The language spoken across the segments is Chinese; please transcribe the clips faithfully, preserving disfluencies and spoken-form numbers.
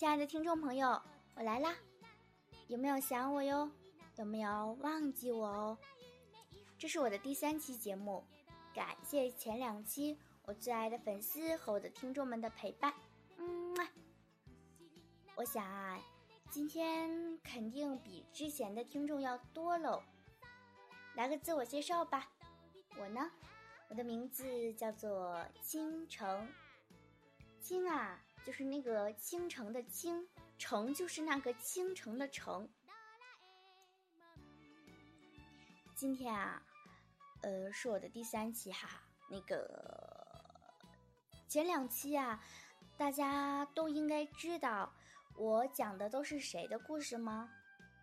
亲爱的听众朋友，我来啦，有没有想我哟？有没有忘记我哦？这是我的第三期节目，感谢前两期我最爱的粉丝和我的听众们的陪伴。嗯，我想啊，今天肯定比之前的听众要多喽。来个自我介绍吧，我呢，我的名字叫做倾城。倾啊，就是那个倾城的倾，城就是那个倾城的城。今天啊，呃，是我的第三期哈。那个前两期啊，大家都应该知道我讲的都是谁的故事吗？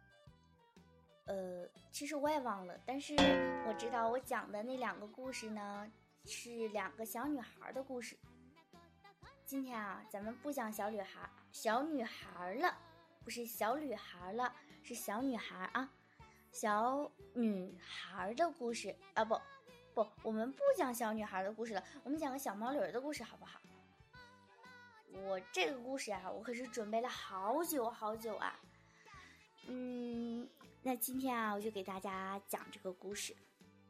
呃，其实我也忘了，但是我知道我讲的那两个故事呢，是两个小女孩的故事。今天啊，咱们不讲小女孩，小女孩了，不是小女孩了，是小女孩啊，小女孩的故事啊，不不，我们不讲小女孩的故事了，我们讲个小毛驴的故事，好不好？我这个故事啊，我可是准备了好久好久啊。嗯，那今天啊，我就给大家讲这个故事。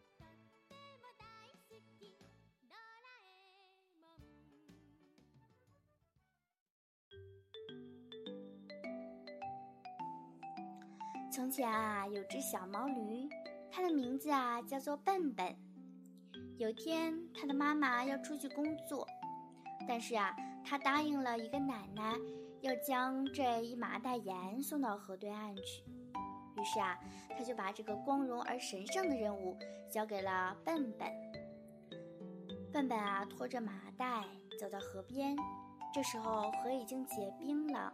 从前啊，有只小毛驴，它的名字啊叫做笨笨。有天，它的妈妈要出去工作，但是啊，它答应了一个奶奶，要将这一麻袋盐送到河对岸去。于是啊，他就把这个光荣而神圣的任务交给了笨笨。笨笨啊，拖着麻袋走到河边，这时候河已经结冰了。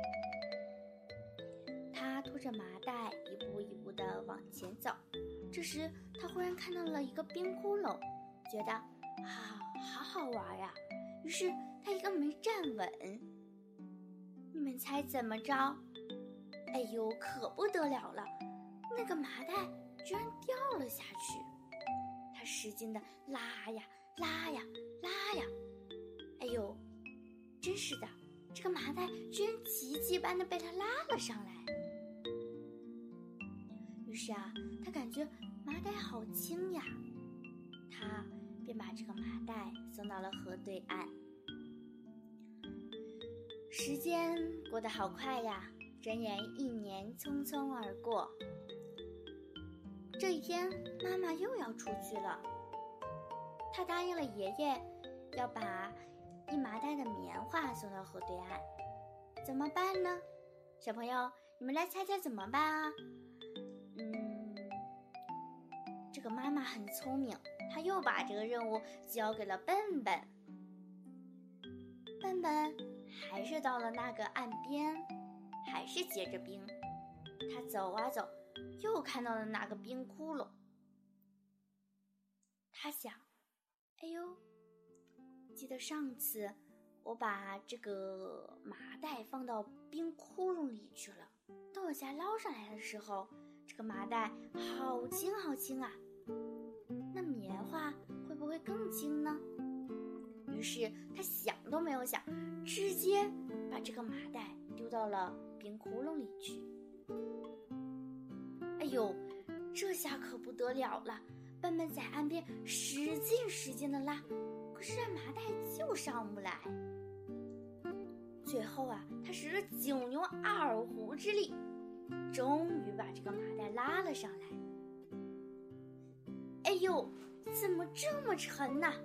他拖着麻袋一步一步地往前走，这时他忽然看到了一个冰窟窿，觉得好好好玩啊，于是他一个没站稳。你们猜怎么着？哎呦，可不得了了，那个麻袋居然掉了下去。他使劲地拉呀拉呀拉呀，哎呦，真是的，这个麻袋居然奇迹般的被他拉了上来。于是啊，他感觉麻袋好轻呀，他便把这个麻袋送到了河对岸。时间过得好快呀，转眼一年匆匆而过。这一天，妈妈又要出去了，她答应了爷爷，要把一麻袋的棉花送到河对岸。怎么办呢？小朋友，你们来猜猜怎么办啊？嗯，这个妈妈很聪明，她又把这个任务交给了笨笨。笨笨还是到了那个岸边，还是结着冰。他走啊走，又看到了那个冰窟窿。他想，哎呦，记得上次我把这个麻袋放到冰窟窿里去了，等我再捞上来的时候，这个麻袋好轻好轻啊，那棉花会不会更轻呢？于是他想都没有想，直接把这个麻袋丢到了冰窟窿里去。哎呦，这下可不得了了，笨笨在岸边使劲使劲的拉，可是这麻袋就上不来。最后啊，他使了九牛二虎之力，终于把这个麻袋拉了上来。哎呦，怎么这么沉呢？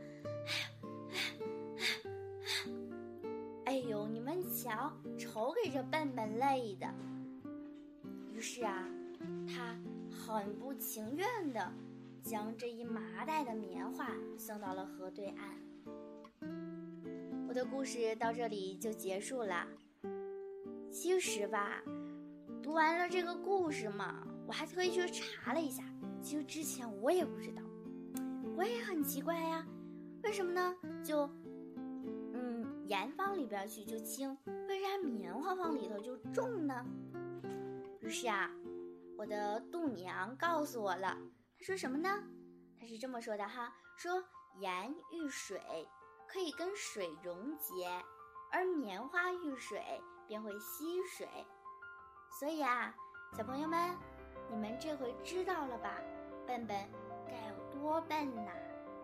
哎呦，你们瞧，瞅给这笨笨累的。于是啊，他很不情愿地将这一麻袋的棉花送到了河对岸。我的故事到这里就结束了。其实吧，读完了这个故事嘛，我还特意去查了一下，其实之前我也不知道，我也很奇怪呀，为什么呢？就嗯，盐放里边去就轻，为啥棉花放里头就重呢？于是啊，我的度娘告诉我了，她说什么呢？她是这么说的哈，说盐遇水可以跟水溶结，而棉花遇水便会吸水。所以啊，小朋友们，你们这回知道了吧？笨笨该有多笨呐！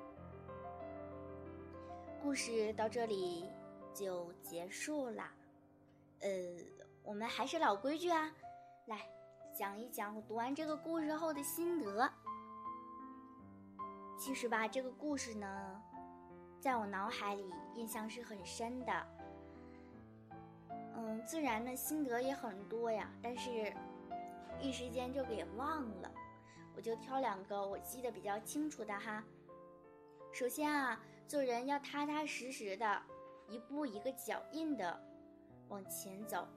故事到这里就结束了。呃，我们还是老规矩啊，来讲一讲我读完这个故事后的心得。其实吧，这个故事呢，在我脑海里印象是很深的。嗯，自然呢心得也很多呀，但是一时间就给忘了。我就挑两个我记得比较清楚的哈。首先啊，做人要踏踏实实的，一步一个脚印的往前走，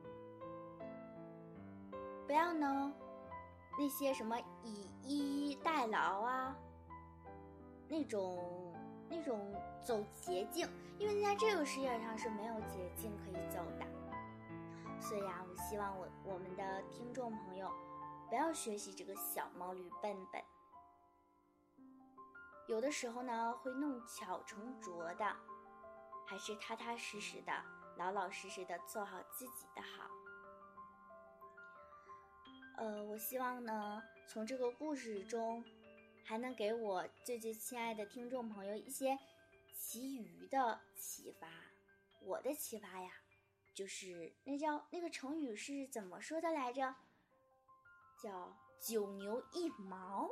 不要呢那些什么以逸待劳啊，那种那种走捷径，因为在这个世界上是没有捷径可以走的。所以啊，我希望我我们的听众朋友不要学习这个小毛驴笨笨，有的时候呢会弄巧成拙的，还是踏踏实实的，老老实实的做好自己的好。呃，我希望呢，从这个故事中，还能给我最最亲爱的听众朋友一些其余的启发。我的启发呀，就是那叫那个成语是怎么说的来着？叫九牛一毛。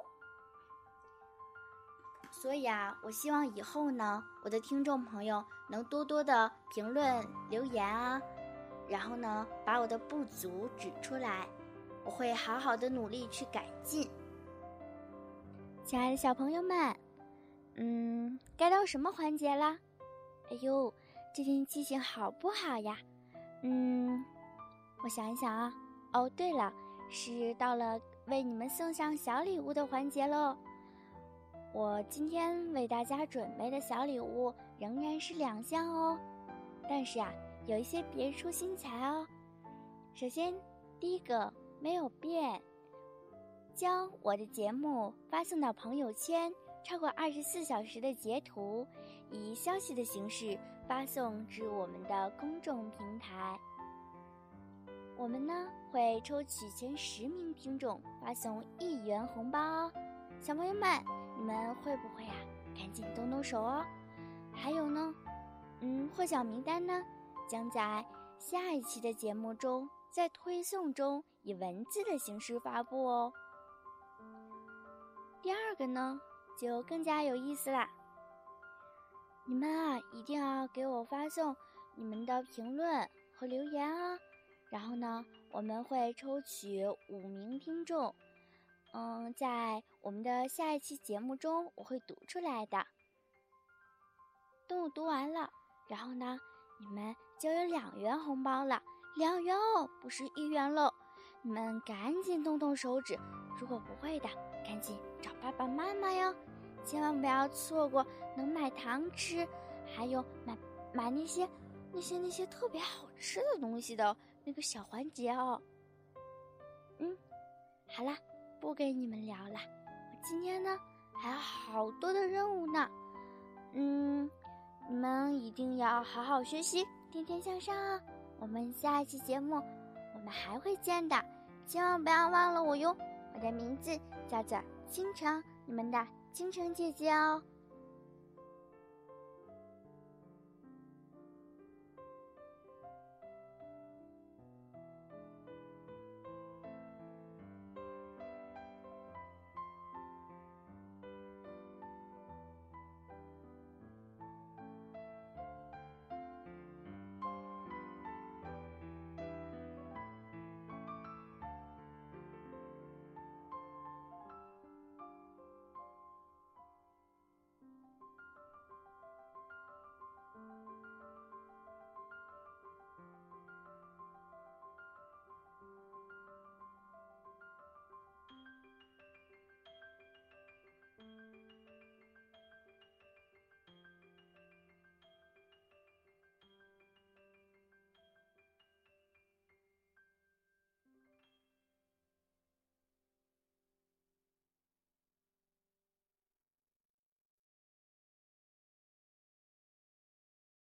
所以啊，我希望以后呢，我的听众朋友能多多的评论留言啊，然后呢，把我的不足指出来，我会好好的努力去改进。亲爱的小朋友们，嗯，该到什么环节啦？哎呦，这天记性好不好呀？嗯，我想一想啊，哦，对了，是到了为你们送上小礼物的环节喽。我今天为大家准备的小礼物仍然是两项哦，但是啊，有一些别出心裁哦。首先，第一个没有变，将我的节目发送到朋友圈，超过二十四小时的截图，以消息的形式发送至我们的公众平台。我们呢会抽取前十名听众发送一元红包哦。小朋友们，你们会不会啊？赶紧动动手哦！还有呢，嗯，获奖名单呢，将在下一期的节目中，在推送中以文字的形式发布哦。第二个呢，就更加有意思啦。你们啊，一定要给我发送你们的评论和留言啊。然后呢，我们会抽取五名听众。嗯，在我们的下一期节目中，我会读出来的。等我读完了，然后呢，你们就有两元红包了，两元哦，不是一元喽。你们赶紧动动手指，如果不会的，赶紧找爸爸妈妈哟，千万不要错过能买糖吃，还有买买那些那些那些特别好吃的东西的那个小环节哦。嗯，好啦。不跟你们聊了，我今天呢还有好多的任务呢。嗯，你们一定要好好学习，天天向上啊！我们下一期节目我们还会见的，千万不要忘了我哟。我的名字叫做倾城，你们的倾城姐姐哦。